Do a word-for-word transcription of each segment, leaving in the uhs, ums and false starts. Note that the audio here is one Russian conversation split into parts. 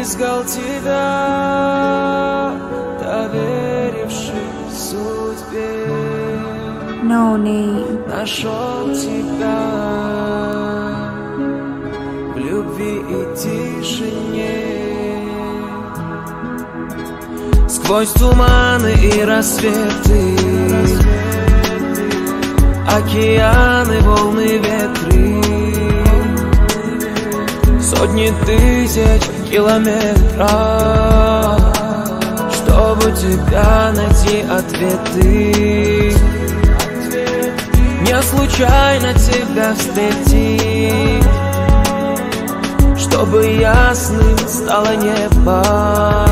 Искал тебя, доверившись судьбе. No name. Нашел тебя в любви и тишине. Сквозь туманы и рассветы, океаны, волны, ветры, сотни тысяч километров, чтобы тебя найти ответы. Не случайно тебя встретить, чтобы ясным стало небо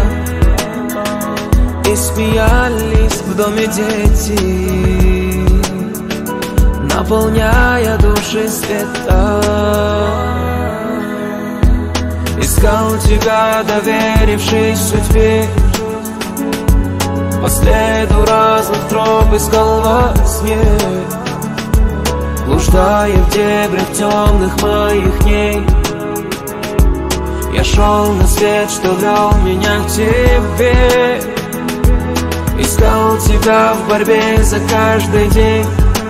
и смеялись в доме дети, наполняя души света. Искал тебя, доверившись судьбе, по следу разных троп искал во сне, блуждая в дебрях темных моих дней. Я шел на свет, что вел меня к тебе. Искал тебя в борьбе за каждый день,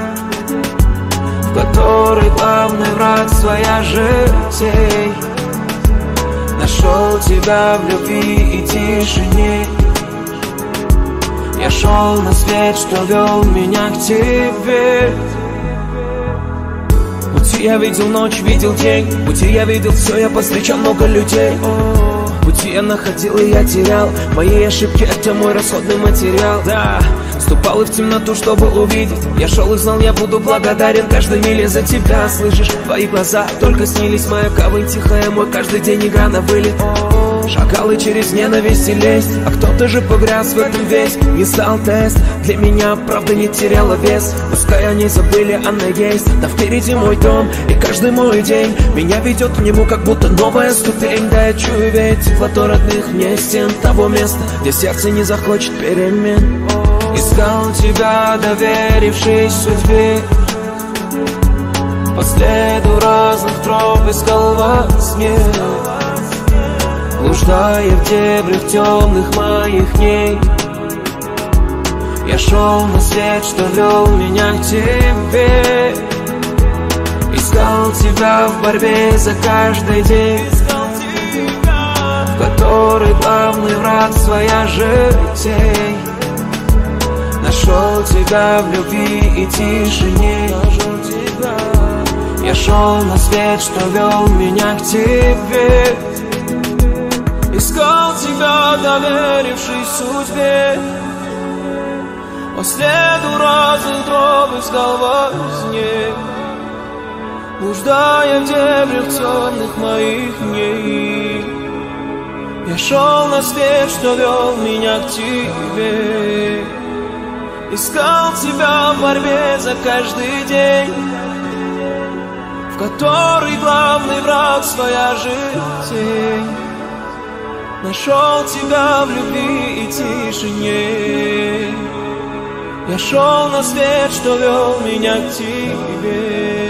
в которой главный враг своя жизнь. Нашел тебя в любви и тишине. Я шел на свет, что вел меня к тебе. В пути я видел ночь, видел день, в пути я видел все, я повстречал много людей. В пути я находил и я терял, мои ошибки — это мой расходный материал. Да, ступал и в темноту, чтобы увидеть. Я шел и знал, я буду благодарен каждой миле за тебя. Слышишь, твои глаза только снились, моя кавань тихая, мой каждый день игра на вылет. Шагал и через ненависть и лесть, а кто-то же погряз в этом весь. Не стал тест, для меня правда не теряла вес. Пускай они забыли, она есть, да впереди мой дом, и каждый мой день меня ведет к нему, как будто новая ступень. Да, я чую ведь теплоту родных мне стен, того места, где сердце не захочет перемен. Искал тебя, доверившись судьбе, по следу разных троп искал во сне, блуждая в дебрях темных моих дней. Я шел на свет, что вел меня к тебе. Искал тебя в борьбе за каждый день, в которой главный враг своя жизнь. Нашел тебя в любви и тишине. Я шел на свет, что вел меня к тебе. Искал тебя, доверившись судьбе, по следу разных троп искал во сне, блуждая в дебрях темных моих дней. Я шел на свет, что вел меня к тебе. Искал тебя в борьбе за каждый день, в которой главный враг своя жизнь. Нашел тебя в любви и тишине. Я шел на свет, что вел меня к тебе.